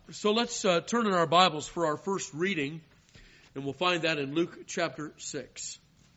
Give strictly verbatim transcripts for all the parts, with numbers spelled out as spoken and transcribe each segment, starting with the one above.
So let's uh, turn in our Bibles for our first reading, and we'll find that in Luke chapter six.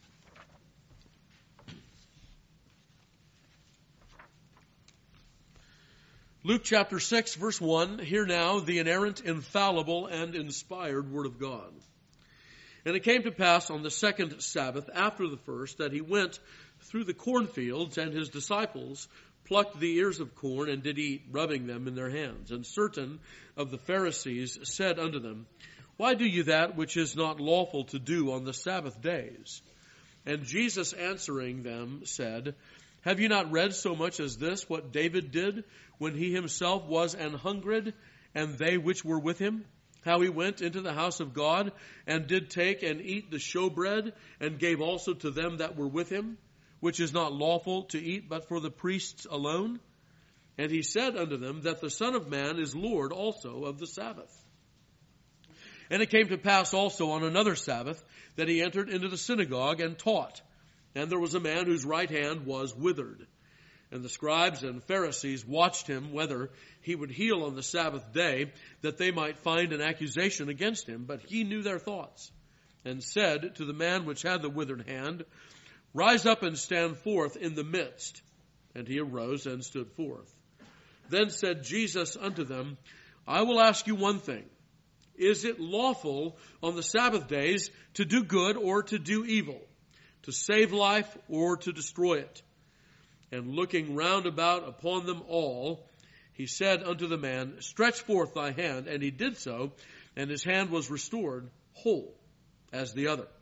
Luke chapter six, verse one, hear now the inerrant, infallible, and inspired Word of God. And it came to pass on the second Sabbath after the first that he went through the cornfields, and his disciples plucked the ears of corn and did eat, rubbing them in their hands. And certain of the Pharisees said unto them, Why do you that which is not lawful to do on the Sabbath days? And Jesus answering them said, Have you not read so much as this, what David did when he himself was an hungered, and they which were with him? How he went into the house of God, and did take and eat the showbread, and gave also to them that were with him, which is not lawful to eat but for the priests alone? And he said unto them that the Son of Man is Lord also of the Sabbath. And it came to pass also on another Sabbath that he entered into the synagogue and taught. And there was a man whose right hand was withered. And the scribes and Pharisees watched him whether he would heal on the Sabbath day, that they might find an accusation against him. But he knew their thoughts, and said to the man which had the withered hand, Rise up and stand forth in the midst. And he arose and stood forth. Then said Jesus unto them, I will ask you one thing. Is it lawful on the Sabbath days to do good or to do evil, to save life or to destroy it? And looking round about upon them all, he said unto the man, Stretch forth thy hand. And he did so, and his hand was restored whole as the other.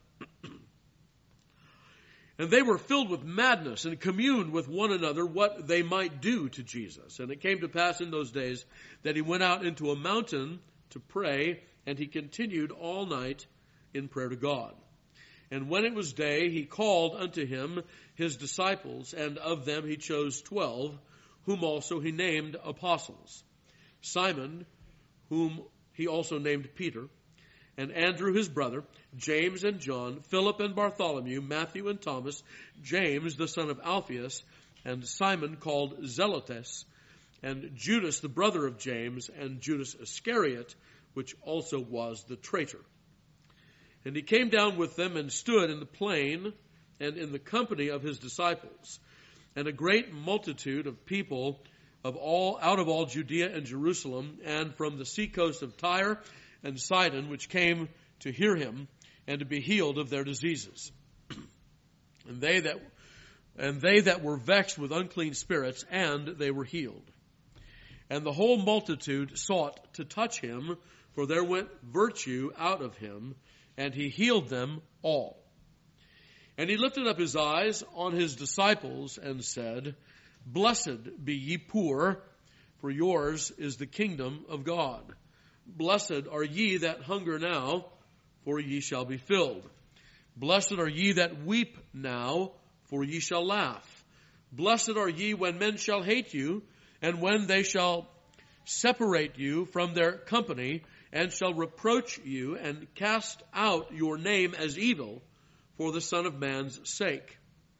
And they were filled with madness, and communed with one another what they might do to Jesus. And it came to pass in those days that he went out into a mountain to pray, and he continued all night in prayer to God. And when it was day, he called unto him his disciples, and of them he chose twelve, whom also he named apostles. Simon, whom he also named Peter, and Andrew his brother, James and John, Philip and Bartholomew, Matthew and Thomas, James the son of Alphaeus, and Simon called Zelotes, and Judas the brother of James, and Judas Iscariot, which also was the traitor. And he came down with them and stood in the plain and in the company of his disciples, and a great multitude of people of all out of all Judea and Jerusalem, and from the seacoast of Tyre and Sidon, which came to hear him and to be healed of their diseases. and they that and they that were vexed with unclean spirits, and they were healed. And the whole multitude sought to touch him, for there went virtue out of him, and he healed them all. And he lifted up his eyes on his disciples and said, Blessed be ye poor, for yours is the kingdom of God. Blessed are ye that hunger now, for ye shall be filled. Blessed are ye that weep now, for ye shall laugh. Blessed are ye when men shall hate you, and when they shall separate you from their company, and shall reproach you, and cast out your name as evil, for the Son of Man's sake.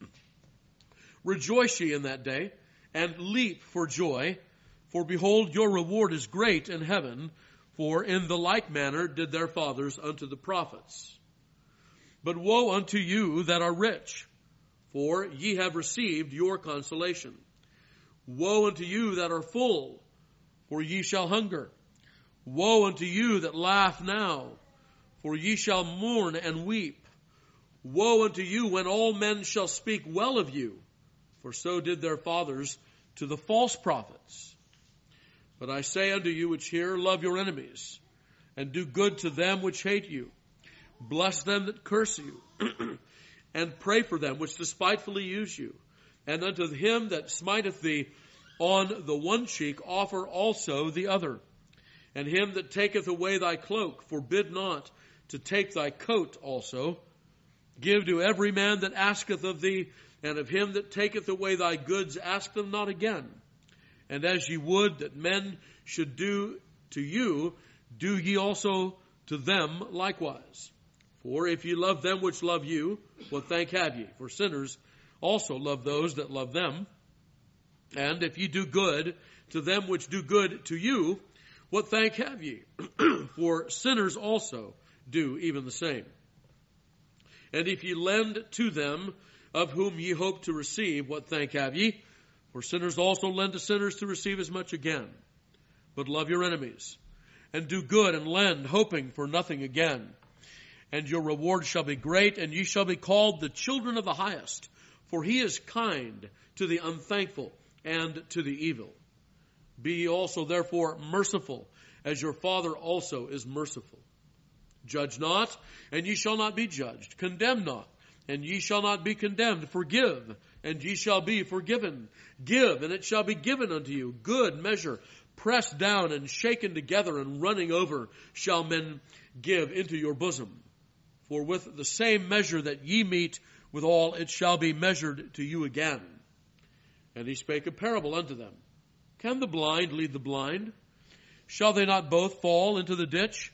Rejoice ye in that day, and leap for joy, for behold, your reward is great in heaven, for in the like manner did their fathers unto the prophets. But woe unto you that are rich, for ye have received your consolation. Woe unto you that are full, for ye shall hunger. Woe unto you that laugh now, for ye shall mourn and weep. Woe unto you when all men shall speak well of you, for so did their fathers to the false prophets. But I say unto you which hear, love your enemies, and do good to them which hate you. Bless them that curse you, and pray for them which despitefully use you. And unto him that smiteth thee on the one cheek offer also the other. And him that taketh away thy cloak forbid not to take thy coat also. Give to every man that asketh of thee, and of him that taketh away thy goods ask them not again. And as ye would that men should do to you, do ye also to them likewise. For if ye love them which love you, what thank have ye? For sinners also love those that love them. And if ye do good to them which do good to you, What thank have ye? For sinners also do even the same. And if ye lend to them of whom ye hope to receive, what thank have ye? For sinners also lend to sinners to receive as much again. But love your enemies, and do good, and lend, hoping for nothing again. And your reward shall be great, and ye shall be called the children of the highest. For he is kind to the unthankful and to the evil. Be ye also therefore merciful, as your Father also is merciful. Judge not, and ye shall not be judged. Condemn not, and ye shall not be condemned. Forgive, and ye shall be forgiven. Give, and it shall be given unto you. Good measure, pressed down and shaken together and running over, shall men give into your bosom. For with the same measure that ye meet withal, it shall be measured to you again. And he spake a parable unto them. Can the blind lead the blind? Shall they not both fall into the ditch?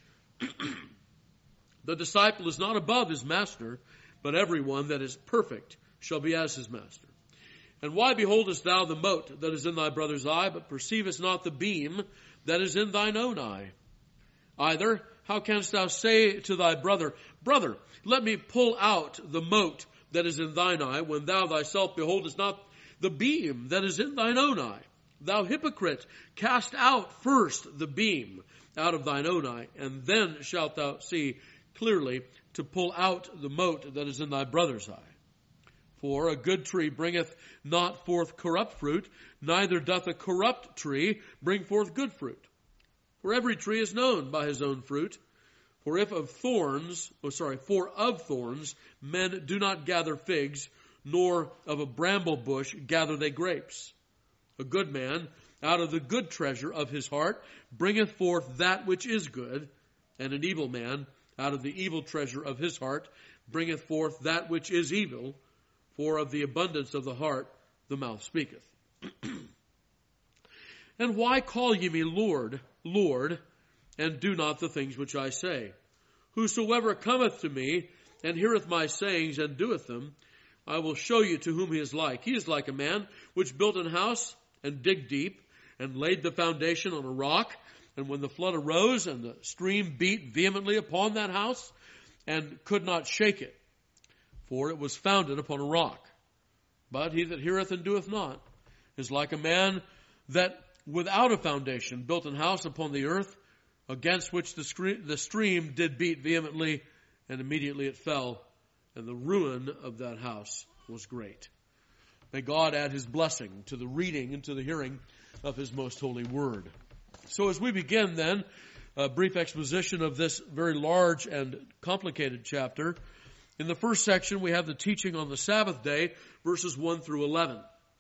The disciple is not above his master, but everyone that is perfect shall be as his master. And why beholdest thou the mote that is in thy brother's eye, but perceivest not the beam that is in thine own eye? Either, how canst thou say to thy brother, Brother, let me pull out the mote that is in thine eye, when thou thyself beholdest not the beam that is in thine own eye? Thou hypocrite, cast out first the beam out of thine own eye, and then shalt thou see clearly to pull out the mote that is in thy brother's eye. For a good tree bringeth not forth corrupt fruit, neither doth a corrupt tree bring forth good fruit. For every tree is known by his own fruit. For if of thorns, oh sorry, for of thorns men do not gather figs, nor of a bramble bush gather they grapes. A good man out of the good treasure of his heart bringeth forth that which is good, and an evil man out of the evil treasure of his heart bringeth forth that which is evil, for of the abundance of the heart the mouth speaketh. And why call ye me Lord, Lord, and do not the things which I say? Whosoever cometh to me, and heareth my sayings, and doeth them, I will show you to whom he is like. He is like a man which built an house, and digged deep, and laid the foundation on a rock. And when the flood arose, and the stream beat vehemently upon that house, and could not shake it, for it was founded upon a rock. But he that heareth and doeth not is like a man that without a foundation built an house upon the earth, against which the, scre- the stream did beat vehemently, and immediately it fell, and the ruin of that house was great. May God add his blessing to the reading and to the hearing of his most holy word. So as we begin then, a brief exposition of this very large and complicated chapter. In the first section, we have the teaching on the Sabbath day, verses one through eleven.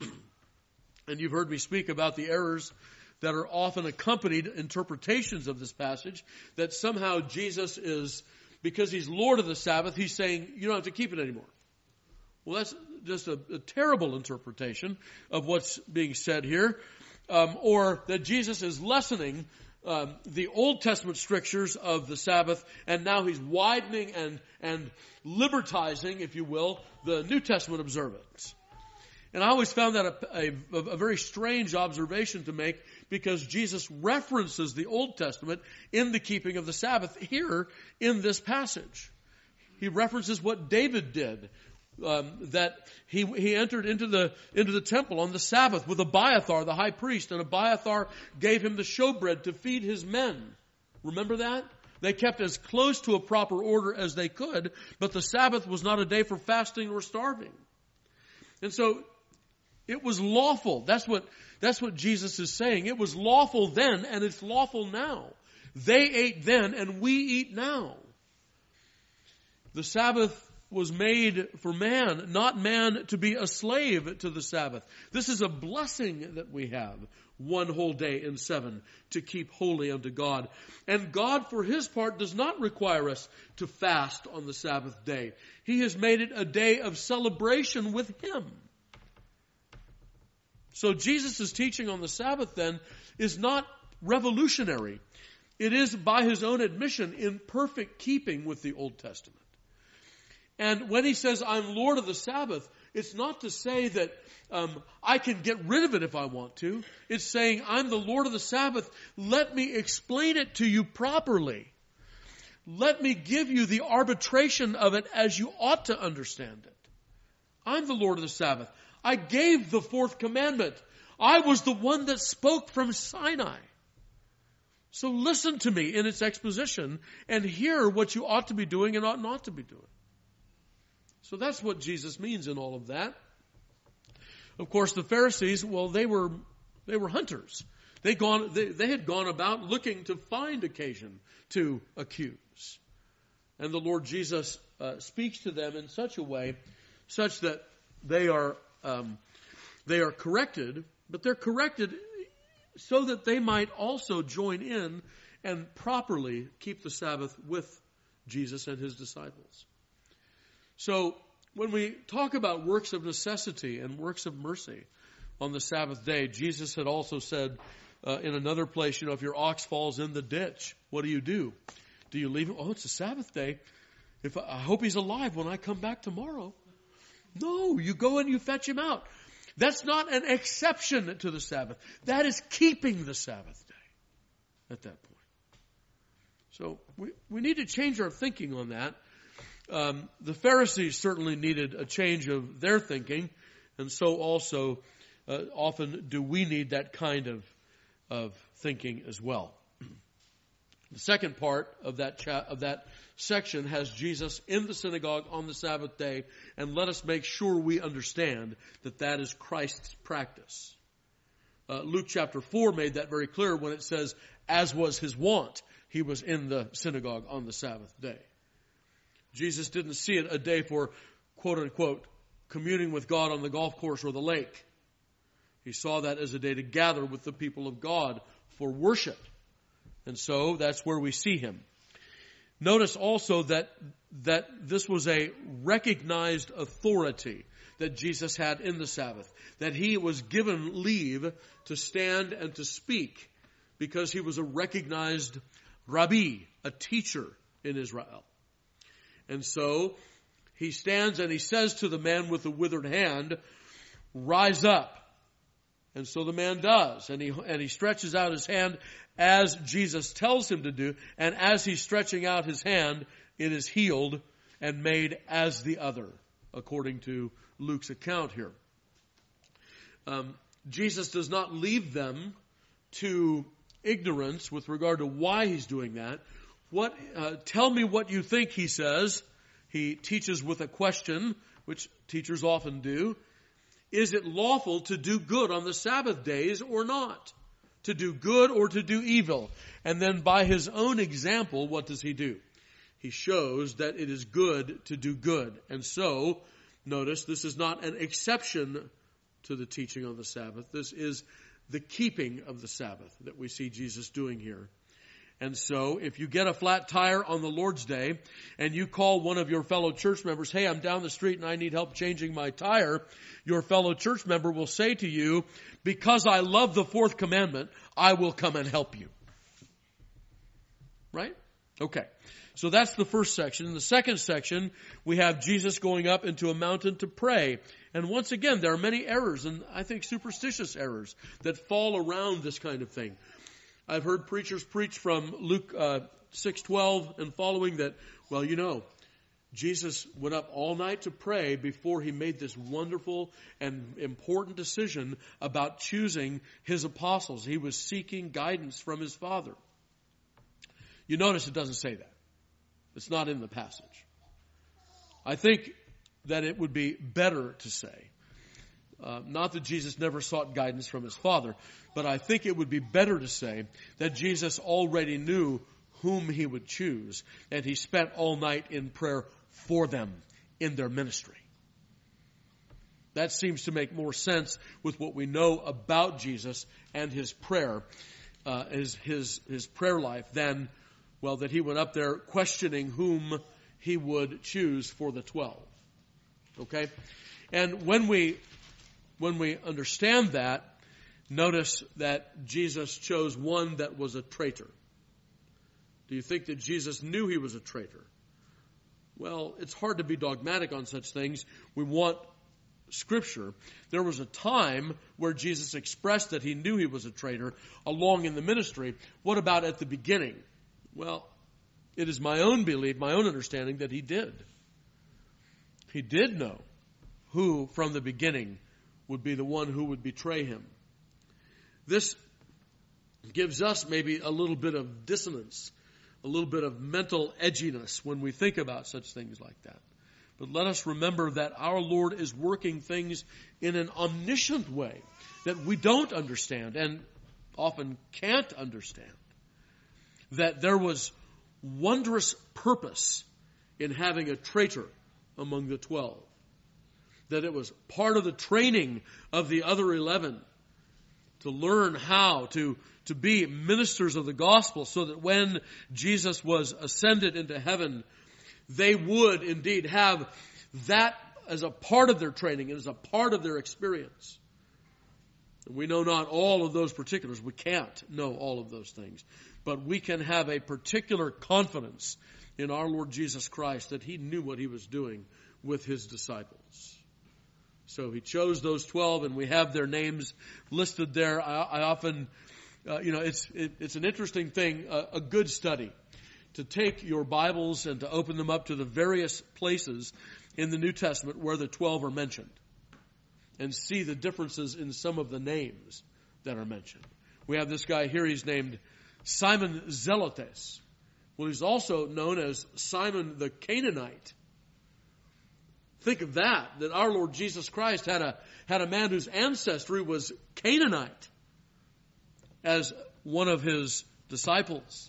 And you've heard me speak about the errors that are often accompanied interpretations of this passage, that somehow Jesus is, because he's Lord of the Sabbath, he's saying, you don't have to keep it anymore. Well, that's just a, a terrible interpretation of what's being said here. Um, or that Jesus is lessening um, the Old Testament strictures of the Sabbath, and now he's widening and, and libertizing, if you will, the New Testament observance. And I always found that a, a, a very strange observation to make, because Jesus references the Old Testament in the keeping of the Sabbath here in this passage. He references what David did. Um, that he he entered into the into the temple on the Sabbath with Abiathar, the high priest, and Abiathar gave him the showbread to feed his men. Remember that? They kept as close to a proper order as they could, but the Sabbath was not a day for fasting or starving. And so it was lawful. That's what that's what Jesus is saying. It was lawful then, and it's lawful now. They ate then, and we eat now. The Sabbath was made for man, not man to be a slave to the Sabbath. This is a blessing that we have, one whole day in seven, to keep holy unto God. And God, for his part, does not require us to fast on the Sabbath day. He has made it a day of celebration with him. So Jesus' teaching on the Sabbath then is not revolutionary. It is, by his own admission, in perfect keeping with the Old Testament. And when he says, I'm Lord of the Sabbath, It's not to say that um, I can get rid of it if I want to. It's saying, I'm the Lord of the Sabbath. Let me explain it to you properly. Let me give you the arbitration of it as you ought to understand it. I'm the Lord of the Sabbath. I gave the fourth commandment. I was the one that spoke from Sinai. So listen to me in its exposition and hear what you ought to be doing and ought not to be doing. So that's what Jesus means in all of that. Of course, the Pharisees, well, they were they were hunters. They gone they, they had gone about looking to find occasion to accuse. And the Lord Jesus uh, speaks to them in such a way, such that they are um, they are corrected, but they're corrected so that they might also join in and properly keep the Sabbath with Jesus and his disciples. So when we talk about works of necessity and works of mercy on the Sabbath day, Jesus had also said uh, in another place, you know, if your ox falls in the ditch, what do you do? Do you leave him? Oh, it's a Sabbath day. If I, I hope he's alive when I come back tomorrow. No, you go and you fetch him out. That's not an exception to the Sabbath. That is keeping the Sabbath day at that point. So we, we need to change our thinking on that. Um, the Pharisees certainly needed a change of their thinking, and so also uh, often do we need that kind of, of thinking as well. The second part of that cha- of that section has Jesus in the synagogue on the Sabbath day, and let us make sure we understand that that is Christ's practice. Uh, Luke chapter four made that very clear when it says, as was his wont, he was in the synagogue on the Sabbath day. Jesus didn't see it a day for, quote unquote, communing with God on the golf course or the lake. He saw that as a day to gather with the people of God for worship. And so that's where we see him. Notice also that that this was a recognized authority that Jesus had in the Sabbath, that he was given leave to stand and to speak because he was a recognized rabbi, a teacher in Israel. And so he stands and he says to the man with the withered hand, rise up. And so the man does, and he and he stretches out his hand as Jesus tells him to do, and as he's stretching out his hand, it is healed and made as the other, according to Luke's account here. Um, Jesus does not leave them to ignorance with regard to why he's doing that. What? Uh, tell me what you think, he says. He teaches with a question, which teachers often do. Is it lawful to do good on the Sabbath days or not? To do good or to do evil? And then by his own example, what does he do? He shows that it is good to do good. And so, notice, this is not an exception to the teaching on the Sabbath. This is the keeping of the Sabbath that we see Jesus doing here. And so, if you get a flat tire on the Lord's Day and you call one of your fellow church members, hey, I'm down the street and I need help changing my tire, your fellow church member will say to you, because I love the fourth commandment, I will come and help you. Right? Okay. So that's the first section. In the second section, we have Jesus going up into a mountain to pray. And once again, there are many errors, and I think superstitious errors, that fall around this kind of thing. I've heard preachers preach from Luke uh, six twelve and following that, well, you know, Jesus went up all night to pray before he made this wonderful and important decision about choosing his apostles. He was seeking guidance from his Father. You notice it doesn't say that. It's not in the passage. I think that it would be better to say, Uh, not that Jesus never sought guidance from his Father, but I think it would be better to say that Jesus already knew whom he would choose, and he spent all night in prayer for them in their ministry. That seems to make more sense with what we know about Jesus and his prayer, uh, his, his, his prayer life, than, well, that he went up there questioning whom he would choose for the twelve. Okay? And when we When we understand that, notice that Jesus chose one that was a traitor. Do you think that Jesus knew he was a traitor? Well, it's hard to be dogmatic on such things. We want Scripture, there was a time where Jesus expressed that he knew he was a traitor along in the ministry. What about at the beginning? Well, it is my own belief, my own understanding that he did. He did know who from the beginning would be the one who would betray him. This gives us maybe a little bit of dissonance, a little bit of mental edginess when we think about such things like that. But let us remember that our Lord is working things in an omniscient way that we don't understand and often can't understand. That there was wondrous purpose in having a traitor among the twelve. That it was part of the training of the other eleven to learn how to, to be ministers of the gospel so that when Jesus was ascended into heaven, they would indeed have that as a part of their training and as a part of their experience. We know not all of those particulars. We can't know all of those things. But we can have a particular confidence in our Lord Jesus Christ that he knew what he was doing with his disciples. So he chose those twelve, and we have their names listed there. I, I often, uh, you know, it's it, it's an interesting thing, a, a good study, to take your Bibles and to open them up to the various places in the New Testament where the twelve are mentioned and see the differences in some of the names that are mentioned. We have this guy here, he's named Simon Zelotes. Well, he's also known as Simon the Canaanite. Think of that, that our Lord Jesus Christ had a, had a man whose ancestry was Canaanite as one of his disciples.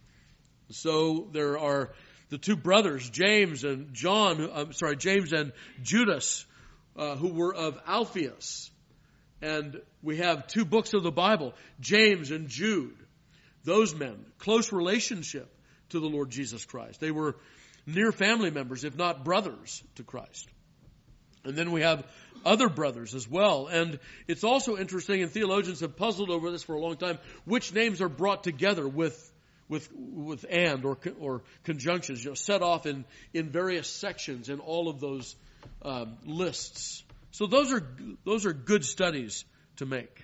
So there are the two brothers, James and John, I'm sorry, James and Judas, uh, who were of Alphaeus. And we have two books of the Bible, James and Jude. Those men, close relationship to the Lord Jesus Christ. They were near family members, if not brothers, to Christ. And then we have other brothers as well. And it's also interesting, and theologians have puzzled over this for a long time, which names are brought together with with with and or or conjunctions, you know, set off in, in various sections in all of those um, lists. So those are those are good studies to make.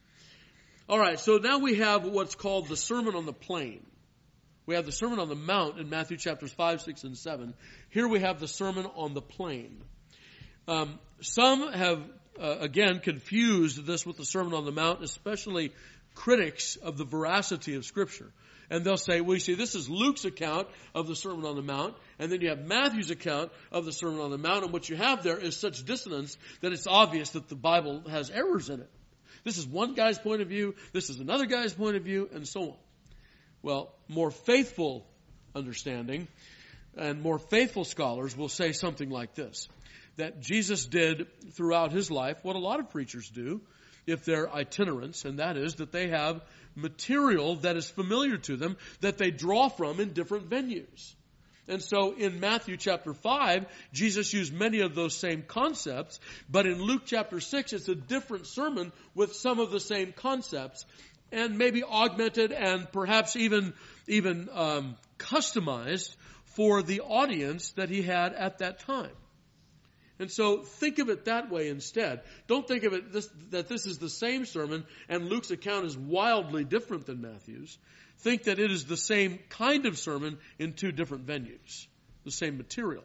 All right, so now we have what's called the Sermon on the Plain. We have the Sermon on the Mount in Matthew chapters five, six, and seven. Here we have the Sermon on the Plain. Um, some have, uh, again, confused this with the Sermon on the Mount, especially critics of the veracity of Scripture. And they'll say, well, you see, this is Luke's account of the Sermon on the Mount, and then you have Matthew's account of the Sermon on the Mount, and what you have there is such dissonance that it's obvious that the Bible has errors in it. This is one guy's point of view, this is another guy's point of view, and so on. Well, more faithful understanding and more faithful scholars will say something like this, that Jesus did throughout his life what a lot of preachers do if they're itinerants, and that is that they have material that is familiar to them that they draw from in different venues. And so in Matthew chapter five, Jesus used many of those same concepts, but in Luke chapter six, it's a different sermon with some of the same concepts, and maybe augmented and perhaps even even um, customized for the audience that he had at that time. And so think of it that way instead. Don't think of it this, that this is the same sermon and Luke's account is wildly different than Matthew's. Think that it is the same kind of sermon in two different venues, the same material.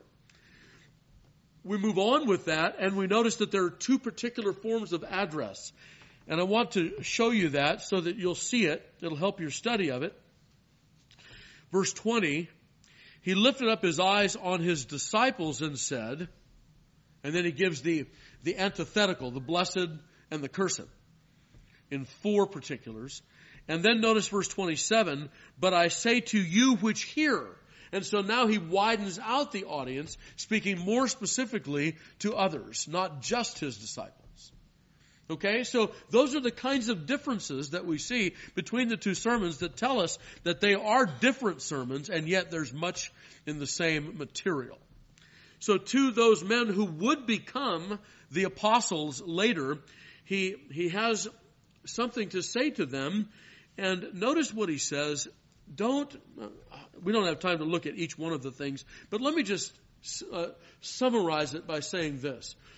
We move on with that, and we notice that there are two particular forms of address. And I want to show you that so that you'll see it. It'll help your study of it. Verse twenty, he lifted up his eyes on his disciples and said, and then he gives the, the antithetical, the blessed and the cursed, in four particulars. And then notice verse twenty-seven, but I say to you which hear. And so now he widens out the audience, speaking more specifically to others, not just his disciples. Okay, so those are the kinds of differences that we see between the two sermons that tell us that they are different sermons, and yet there's much in the same material. So to those men who would become the apostles later, he he has something to say to them. And notice what he says. Don't, we don't have time to look at each one of the things, but let me just uh, summarize it by saying this.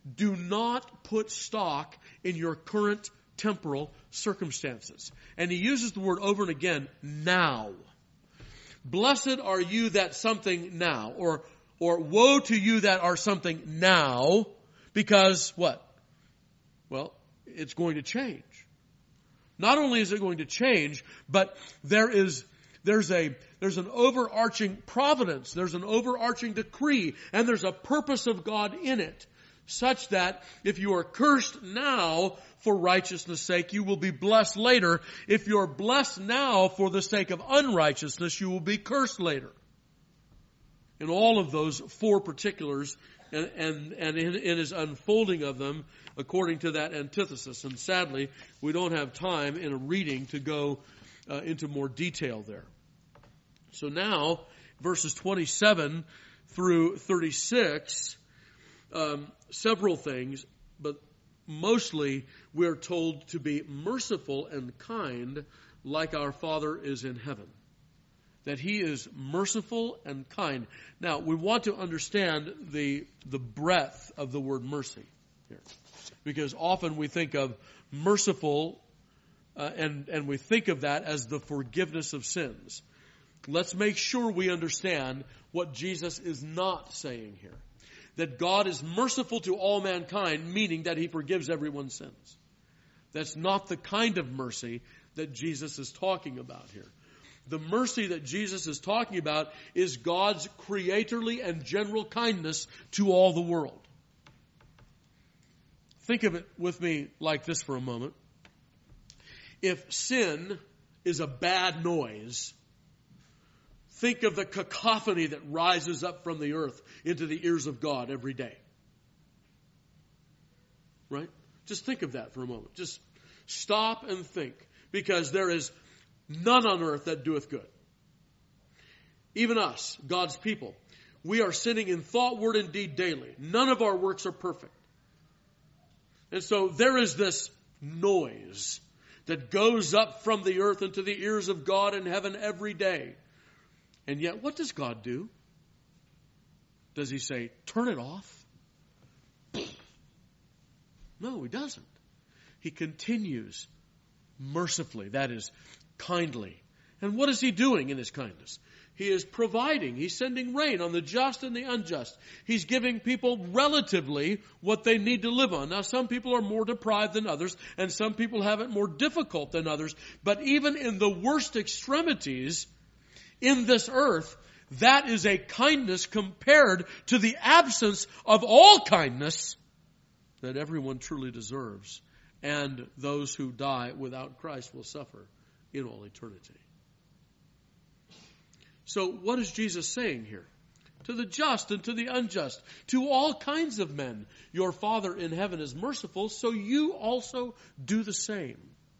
do not put stock in your current temporal circumstances. And he uses the word over and again, now. Blessed are you that something now, or or woe to you that are something now, because what? Well, it's going to change. Not only is it going to change, but there is there's a there's an overarching providence, there's an overarching decree, and there's a purpose of God in it, such that if you are cursed now for righteousness' sake, you will be blessed later. If you're blessed now for the sake of unrighteousness, you will be cursed later. In all of those four particulars, and, and, and in, in his unfolding of them, according to that antithesis. And sadly, we don't have time in a reading to go uh, into more detail there. So now, verses twenty-seven through thirty-six, um, several things, but mostly we're told to be merciful and kind like our Father is in heaven. That He is merciful and kind. Now, we want to understand the, the breadth of the word mercy here. Because often we think of merciful uh, and, and we think of that as the forgiveness of sins. Let's make sure we understand what Jesus is not saying here. That God is merciful to all mankind, meaning that He forgives everyone's sins. That's not the kind of mercy that Jesus is talking about here. The mercy that Jesus is talking about is God's creatorly and general kindness to all the world. Think of it with me like this for a moment. If sin is a bad noise, think of the cacophony that rises up from the earth into the ears of God every day. Right? Just think of that for a moment. Just stop and think. Because there is none on earth that doeth good. Even us, God's people, we are sinning in thought, word, and deed daily. None of our works are perfect. And so there is this noise that goes up from the earth into the ears of God in heaven every day. And yet, what does God do? Does He say, turn it off? No, He doesn't. He continues mercifully, that is, kindly. And what is He doing in His kindness? He is providing. He's sending rain on the just and the unjust. He's giving people relatively what they need to live on. Now, some people are more deprived than others, and some people have it more difficult than others. But even in the worst extremities in this earth, that is a kindness compared to the absence of all kindness that everyone truly deserves. And those who die without Christ will suffer in all eternity. So what is Jesus saying here? To the just and to the unjust, to all kinds of men, your Father in heaven is merciful, so you also do the same.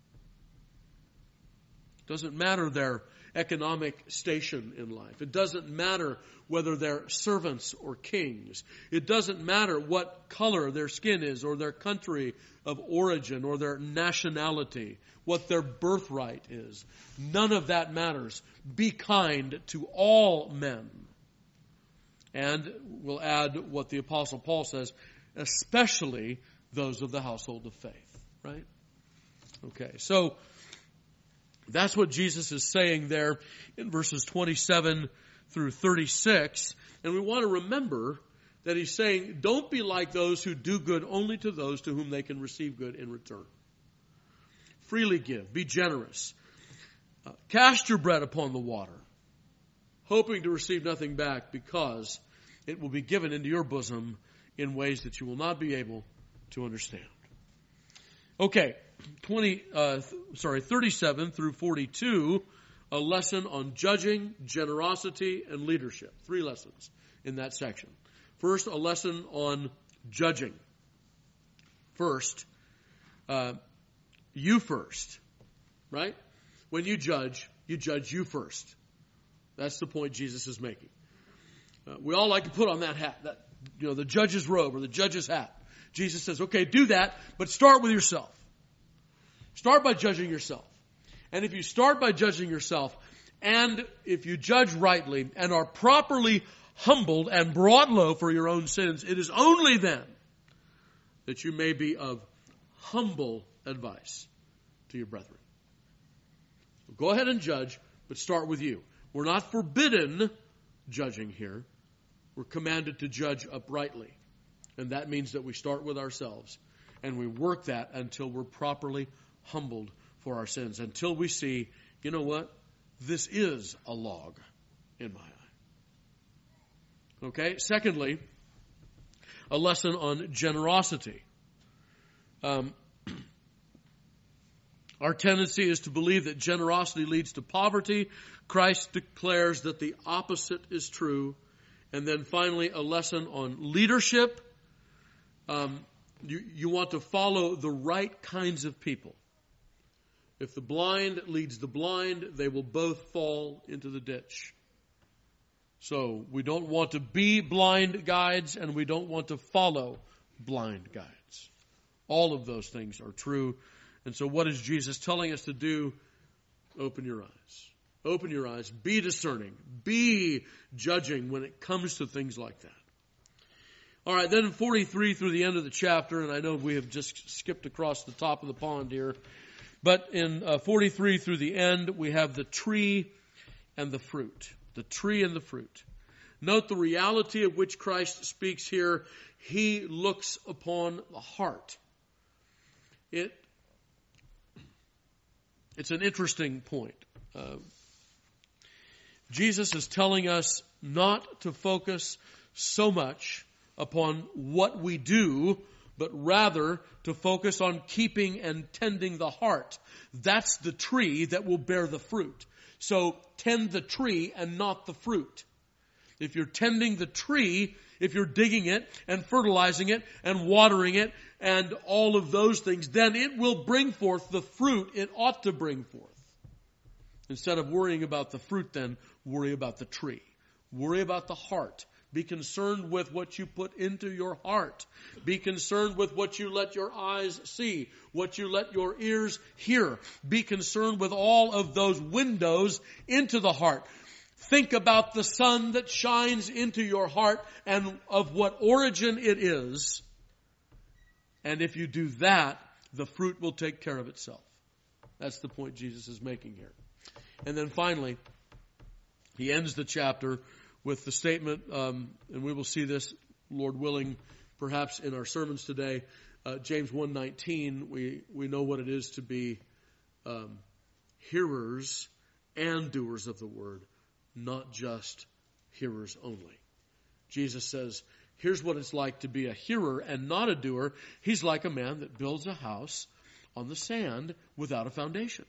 Doesn't matter their economic station in life. It doesn't matter whether they're servants or kings. It doesn't matter what color their skin is, or their country of origin, or their nationality, what their birthright is. None of that matters. Be kind to all men. And we'll add what the Apostle Paul says, especially those of the household of faith. Right? Okay, so that's what Jesus is saying there in verses twenty-seven through thirty-six. And we want to remember that He's saying, don't be like those who do good only to those to whom they can receive good in return. Freely give. Be generous. Uh, cast your bread upon the water, hoping to receive nothing back, because it will be given into your bosom in ways that you will not be able to understand. Okay, twenty, uh, th- sorry, thirty-seven through forty-two, a lesson on judging, generosity, and leadership. Three lessons in that section. First, a lesson on judging. First, uh, you first, right? When you judge, you judge you first. That's the point Jesus is making. Uh, we all like to put on that hat, that you know, the judge's robe or the judge's hat. Jesus says, okay, do that, but start with yourself. Start by judging yourself. And if you start by judging yourself, and if you judge rightly and are properly humbled and brought low for your own sins, it is only then that you may be of humble advice to your brethren. Go ahead and judge, but start with you. We're not forbidden judging here. We're commanded to judge uprightly. And that means that we start with ourselves. And we work that until we're properly humbled for our sins. Until we see, you know what? This is a log in my eye. Okay? Secondly, a lesson on generosity. Um, our tendency is to believe that generosity leads to poverty. Christ declares that the opposite is true. And then finally, a lesson on leadership. Um, you, you want to follow the right kinds of people. If the blind leads the blind, they will both fall into the ditch. So we don't want to be blind guides, and we don't want to follow blind guides. All of those things are true. And so what is Jesus telling us to do? Open your eyes. Open your eyes. Be discerning. Be judging when it comes to things like that. All right, then in forty-three through the end of the chapter, and I know we have just skipped across the top of the pond here, but in uh, forty-three through the end, we have the tree and the fruit. The tree and the fruit. Note the reality of which Christ speaks here. He looks upon the heart. It, it's an interesting point. Uh, Jesus is telling us not to focus so much upon what we do, but rather to focus on keeping and tending the heart. That's the tree that will bear the fruit. So tend the tree and not the fruit. If you're tending the tree, if you're digging it and fertilizing it and watering it and all of those things, then it will bring forth the fruit it ought to bring forth. Instead of worrying about the fruit, then worry about the tree. Worry about the heart. Be concerned with what you put into your heart. Be concerned with what you let your eyes see, what you let your ears hear. Be concerned with all of those windows into the heart. Think about the sun that shines into your heart and of what origin it is. And if you do that, the fruit will take care of itself. That's the point Jesus is making here. And then finally, he ends the chapter with the statement, um, and we will see this, Lord willing, perhaps in our sermons today, uh, James one nineteen, we, we know what it is to be um, hearers and doers of the word, not just hearers only. Jesus says, here's what it's like to be a hearer and not a doer. He's like a man that builds a house on the sand without a foundation.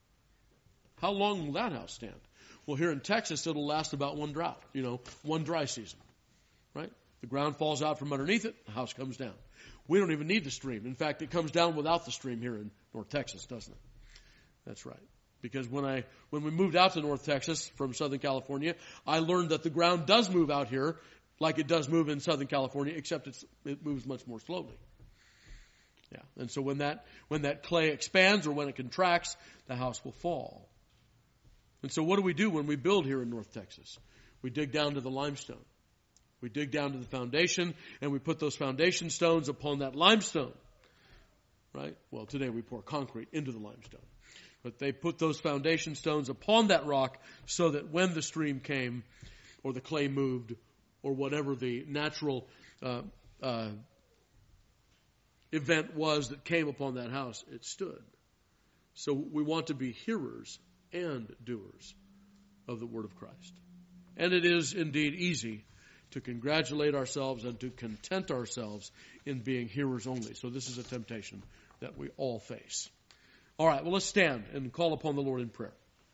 How long will that house stand? Well, here in Texas, it'll last about one drought, you know, one dry season, right? The ground falls out from underneath it, the house comes down. We don't even need the stream. In fact, it comes down without the stream here in North Texas, doesn't it? That's right. Because when I when we moved out to North Texas from Southern California, I learned that the ground does move out here like it does move in Southern California, except it's, it moves much more slowly. Yeah, and so when that when that clay expands or when it contracts, the house will fall. And so what do we do when we build here in North Texas? We dig down to the limestone. We dig down to the foundation, and we put those foundation stones upon that limestone. Right? Well, today we pour concrete into the limestone. But they put those foundation stones upon that rock so that when the stream came, or the clay moved, or whatever the natural uh, uh, event was that came upon that house, it stood. So we want to be hearers and doers of the word of Christ. And it is indeed easy to congratulate ourselves and to content ourselves in being hearers only. So this is a temptation that we all face. All right, well, let's stand and call upon the Lord in prayer.